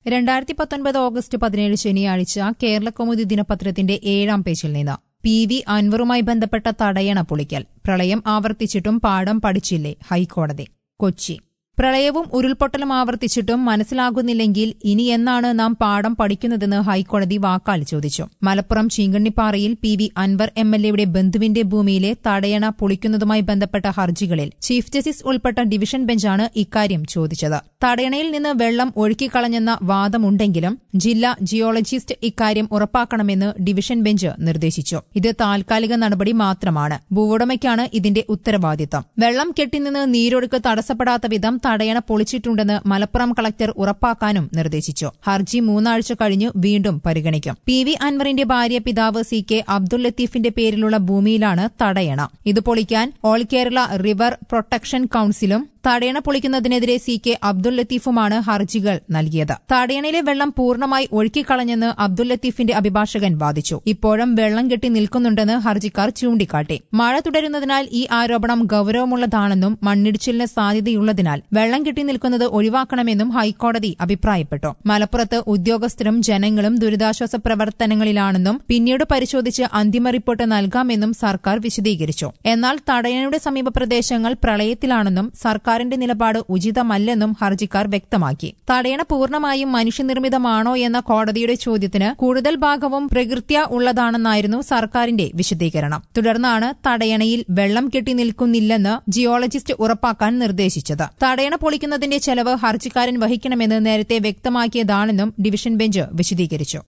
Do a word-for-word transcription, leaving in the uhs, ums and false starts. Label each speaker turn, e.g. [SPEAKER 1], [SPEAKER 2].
[SPEAKER 1] രണ്ടായിരത്തി പത്തൊൻപത് ഓഗസ്റ്റ് പതിനേഴ് ശനിയാഴ്ച കേരളകൗമുദി ദിനപത്രത്തിന്റെ ഏഴാം പേജിൽ നിന്ന് പി വി അൻവറുമായി ബന്ധപ്പെട്ട തടയണ പൊളിക്കൽ. പ്രളയം ആവർത്തിച്ചിട്ടും പാഠം പഠിച്ചില്ലേ? ഹൈക്കോടതി. കൊച്ചി. പ്രളയവും ഉരുൾപൊട്ടലും ആവർത്തിച്ചിട്ടും മനസ്സിലാകുന്നില്ലെങ്കിൽ ഇനി എന്നാണ് നാം പാഠം പഠിക്കുന്നതെന്ന് ഹൈക്കോടതി വാക്കാൽ ചോദിച്ചു. മലപ്പുറം ചീങ്കണ്ണിപ്പാറയിൽ P V Anvar M L എയുടെ ബന്ധുവിന്റെ ഭൂമിയിലെ തടയണ പൊളിക്കുന്നതുമായി ബന്ധപ്പെട്ട ഹർജികളിൽ ചീഫ് ജസ്റ്റിസ് ഉൾപ്പെട്ട ഡിവിഷൻ ബെഞ്ചാണ് ഇക്കാര്യം ചോദിച്ചത്. തടയണയിൽ നിന്ന് വെള്ളം ഒഴുക്കിക്കളഞ്ഞെന്ന വാദമുണ്ടെങ്കിലും ജില്ലാ ജിയോളജിസ്റ്റ് ഇക്കാര്യം ഉറപ്പാക്കണമെന്ന് ഡിവിഷൻ ബെഞ്ച് നിർദ്ദേശിച്ചു. ഇത് താൽക്കാലിക നടപടി മാത്രമാണ്. ഭൂവുടമയ്ക്കാണ് ഇതിന്റെ ഉത്തരവാദിത്തം. വെള്ളം കെട്ടിനിന്ന് നീരൊഴുക്ക് തടസ്സപ്പെടാത്ത വിധം തടയണ പൊളിച്ചിട്ടുണ്ടെന്ന് മലപ്പുറം കളക്ടർ ഉറപ്പാക്കാനും നിർദ്ദേശിച്ചു. ഹർജി മൂന്നാഴ്ച കഴിഞ്ഞു വീണ്ടും പരിഗണിക്കും. പി വി അൻവറിന്റെ ഭാര്യ പിതാവ് സി കെ അബ്ദുൾ ലത്തീഫിന്റെ പേരിലുള്ള ഭൂമിയിലാണ് തടയണ. ഇത് പൊളിക്കാൻ ഓൾ കേരള റിവർ പ്രൊട്ടക്ഷൻ കൌൺസിലും തടയണ പൊളിക്കുന്നതിനെതിരെ സി കെ അബ്ദുൾ ലത്തീഫുമാണ് ഹർജികൾ നൽകിയത്. തടയണയിലെ വെള്ളം പൂർണ്ണമായി ഒഴുക്കിക്കളഞ്ഞെന്ന് അബ്ദുൾ ലത്തീഫിന്റെ അഭിഭാഷകൻ വാദിച്ചു. ഇപ്പോഴും വെള്ളം കെട്ടി നിൽക്കുന്നുണ്ടെന്ന് ഹർജിക്കാർ ചൂണ്ടിക്കാട്ടി. മഴ തുടരുന്നതിനാൽ ഈ ആരോപണം ഗൌരവമുള്ളതാണെന്നും മണ്ണിടിച്ചിലിന് സാധ്യതയുള്ളതിനാൽ വെള്ളം കെട്ടി നിൽക്കുന്നത് ഒഴിവാക്കണമെന്നും ഹൈക്കോടതി അഭിപ്രായപ്പെട്ടു. മലപ്പുറത്ത് ഉദ്യോഗസ്ഥരും ജനങ്ങളും ദുരിതാശ്വാസ പ്രവർത്തനങ്ങളിലാണെന്നും പിന്നീട് പരിശോധിച്ച് അന്തിമ റിപ്പോർട്ട് നൽകാമെന്നും സർക്കാർ വിശദീകരിച്ചു. എന്നാൽ തടയണയുടെ സമീപ പ്രദേശങ്ങൾ പ്രളയത്തിലാണെന്നും സർക്കാർ ിന്റെ നിലപാട് ഉചിതമല്ലെന്നും ഹർജിക്കാർ വ്യക്തമാക്കി. തടയണ പൂർണ്ണമായും മനുഷ്യനിർമ്മിതമാണോ എന്ന കോടതിയുടെ ചോദ്യത്തിന് കൂടുതൽ ഭാഗവും പ്രകൃത്യാ ഉള്ളതാണെന്നായിരുന്നു സർക്കാരിന്റെ വിശദീകരണം. തുടർന്നാണ് തടയണയിൽ വെള്ളം കെട്ടി നിൽക്കുന്നില്ലെന്ന് ജിയോളജിസ്റ്റ് ഉറപ്പാക്കാൻ നിർദ്ദേശിച്ചത്. തടയണ പൊളിക്കുന്നതിന്റെ ചെലവ് ഹർജിക്കാരൻ വഹിക്കണമെന്ന് നേരത്തെ വ്യക്തമാക്കിയതാണെന്നും ഡിവിഷൻ ബെഞ്ച് വിശദീകരിച്ചു.